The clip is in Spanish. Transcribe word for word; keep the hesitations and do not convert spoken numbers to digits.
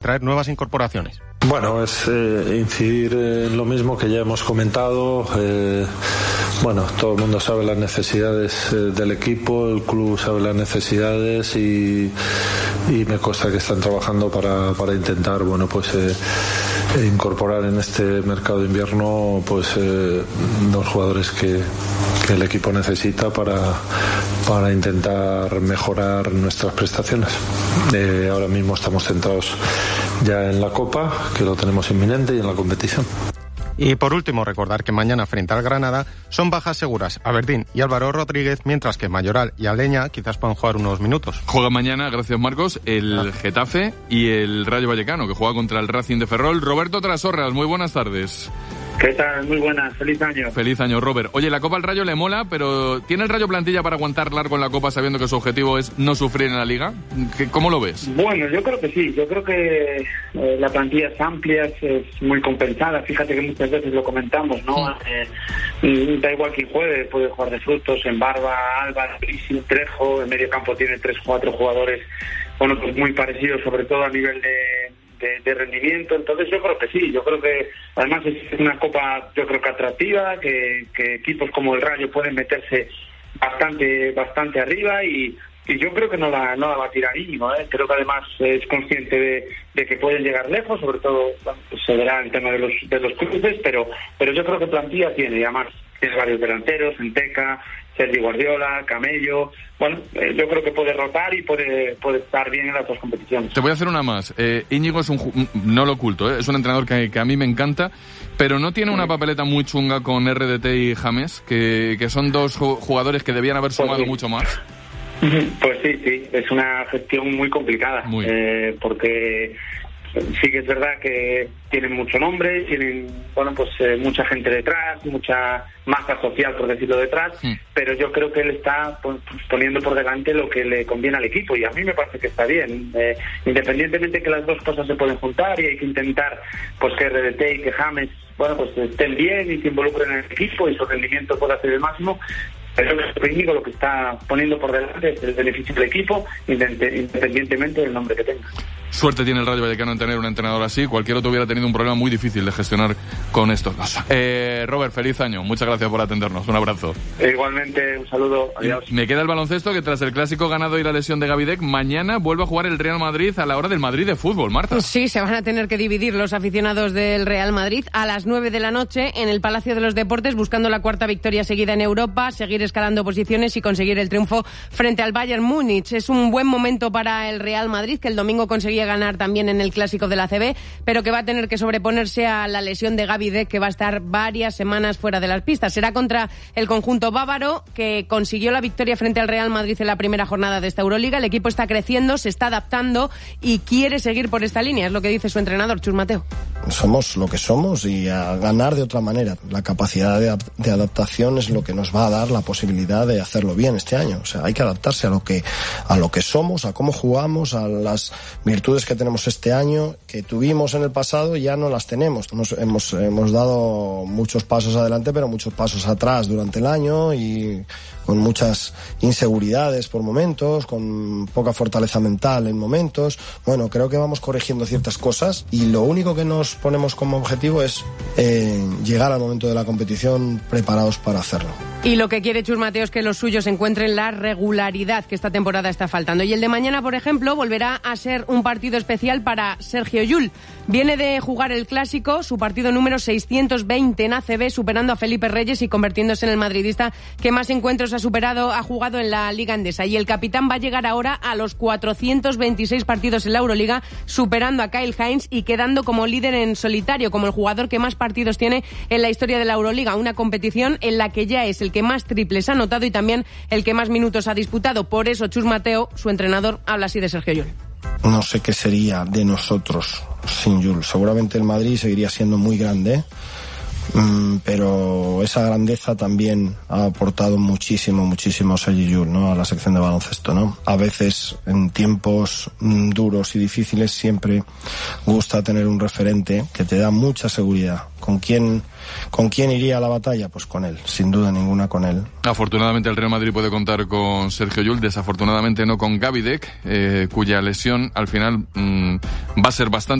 traer nuevas incorporaciones. Bueno, es eh, incidir en lo mismo que ya hemos comentado. Eh, bueno, todo el mundo sabe las necesidades eh, del equipo, el club sabe las necesidades y, y me consta que están trabajando para, para intentar, bueno, pues eh, incorporar en este mercado de invierno, pues eh, los jugadores que, que el equipo necesita para, para intentar mejorar nuestras prestaciones. Eh, ahora mismo estamos centrados ya en la Copa, que lo tenemos inminente, y en la competición. Y por último, recordar que mañana frente al Granada son bajas seguras Aberdeen y Álvaro Rodríguez, mientras que Mayoral y Aleña quizás puedan jugar unos minutos. Juega mañana, gracias Marcos, el ah. Getafe y el Rayo Vallecano, que juega contra el Racing de Ferrol. Roberto Trasorras, muy buenas tardes. ¿Qué tal? Muy buenas, feliz año. Feliz año, Robert. Oye, la Copa al Rayo le mola, pero ¿tiene el Rayo plantilla para aguantar largo en la Copa sabiendo que su objetivo es no sufrir en la Liga? ¿Cómo lo ves? Bueno, yo creo que sí. Yo creo que eh, la plantilla es amplia, es, es muy compensada. Fíjate que muchas veces lo comentamos, ¿no? Sí. Eh, da igual quién juegue, puede jugar de Frutos, en Barba, Álvaro, Prisi, Trejo. En medio campo tiene tres, cuatro jugadores, bueno, pues muy parecidos, sobre todo a nivel de... De, de rendimiento. Entonces yo creo que sí, yo creo que además es una copa, yo creo que atractiva, que, que equipos como el Rayo pueden meterse bastante bastante arriba y, y yo creo que no la, no la va a tirar Íñigo, ¿eh? Creo que además es consciente de, de que pueden llegar lejos, sobre todo bueno, pues se verá el tema de los de los cruces, pero pero yo creo que plantilla tiene, y además tiene varios delanteros, Enteca, Sergi Guardiola, Camello. Bueno, eh, yo creo que puede rotar y puede, puede estar bien en las dos competiciones. Te voy a hacer una más. Eh, Íñigo es un, no lo oculto, ¿eh? Es un entrenador que, que a mí me encanta, pero no tiene una papeleta muy chunga con R D T y James, que, que son dos jugadores que debían haber sumado pues sí. mucho más. Pues sí, sí, es una gestión muy complicada, muy. Eh, porque sí que es verdad que tienen mucho nombre, tienen, bueno, pues eh, mucha gente detrás, mucha masa social, por decirlo, detrás, sí. Pero yo creo que él está pues, poniendo por delante lo que le conviene al equipo y a mí me parece que está bien, eh, independientemente de que las dos cosas se pueden juntar y hay que intentar pues que R D T y que James, bueno, pues estén bien y se involucren en el equipo y su rendimiento pueda ser el máximo. Pero el Íñigo lo que está poniendo por delante es el beneficio del equipo, independientemente del nombre que tenga. Suerte tiene el Rayo Vallecano en tener un entrenador así. Cualquier otro hubiera tenido un problema muy difícil de gestionar con estos dos. Eh, Robert, feliz año. Muchas gracias por atendernos. Un abrazo. Igualmente, un saludo. Adiós. Me queda el baloncesto, que tras el clásico ganado y la lesión de Gavidec, mañana vuelve a jugar el Real Madrid a la hora del Madrid de fútbol. Marta. Sí, se van a tener que dividir los aficionados del Real Madrid a las nueve de la noche en el Palacio de los Deportes, buscando la cuarta victoria seguida en Europa, seguir escalando posiciones y conseguir el triunfo frente al Bayern Múnich. Es un buen momento para el Real Madrid, que el domingo conseguía ganar también en el clásico de la A C B, pero que va a tener que sobreponerse a la lesión de Gavidec, que va a estar varias semanas fuera de las pistas. Será contra el conjunto bávaro, que consiguió la victoria frente al Real Madrid en la primera jornada de esta Euroliga. El equipo está creciendo, se está adaptando y quiere seguir por esta línea, es lo que dice su entrenador, Chus Mateo. Somos lo que somos y a ganar de otra manera. La capacidad de, de adaptación es lo que nos va a dar la posibilidad de hacerlo bien este año. O sea, hay que adaptarse a lo que a lo que somos, a cómo jugamos, a las virtudes que tenemos este año, que tuvimos en el pasado, ya no las tenemos. Nos, hemos, hemos dado muchos pasos adelante, pero muchos pasos atrás durante el año y con muchas inseguridades por momentos, con poca fortaleza mental en momentos. Bueno, creo que vamos corrigiendo ciertas cosas y lo único que nos ponemos como objetivo es eh, llegar al momento de la competición preparados para hacerlo. Y lo que quiere Chus Mateo es que los suyos encuentren la regularidad que esta temporada está faltando. Y el de mañana, por ejemplo, volverá a ser un partido especial para Sergio Llull. Viene de jugar el Clásico, su partido número seiscientos veinte en A C B, superando a Felipe Reyes y convirtiéndose en el madridista que más encuentros ha superado, ha jugado en la Liga Endesa. Y el capitán va a llegar ahora a los cuatrocientos veintiséis partidos en la Euroliga, superando a Kyle Hines y quedando como líder en solitario, como el jugador que más partidos tiene en la historia de la Euroliga. Una competición en la que ya es el que más triples ha anotado y también el que más minutos ha disputado. Por eso Chus Mateo, su entrenador, habla así de Sergio Llull. No sé qué sería de nosotros sin Llull. Seguramente el Madrid seguiría siendo muy grande, pero esa grandeza también ha aportado muchísimo, muchísimo Sergi Llull, ¿no? A la sección de baloncesto, ¿no? A veces, en tiempos mm, duros y difíciles, siempre gusta tener un referente que te da mucha seguridad. ¿Con quién, con quién iría a la batalla? Pues con él, sin duda ninguna con él. Afortunadamente el Real Madrid puede contar con Sergio Llull, desafortunadamente no con Gavidec, eh, cuya lesión al final mmm, va a ser bastante